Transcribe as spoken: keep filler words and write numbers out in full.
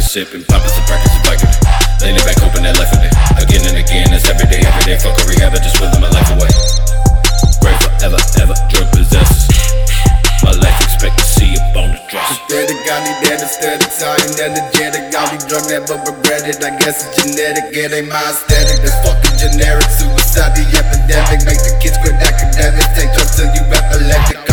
sipping, popping some practice and biking it. Leaning back, hoping that life with it. Again and again, it's every day, every day. Fuck a rehab, I just willing my life away. Grateful ever, ever, drug possessors. My life expect to see up on the dresser. Aesthetic, got me dead, aesthetic, time energetic. Got me drunk, never regret it. I guess it's genetic, it ain't my aesthetic. That's fucking generic. Suicide, the epidemic. Make the kids quit academics. Take drugs till you epileptic.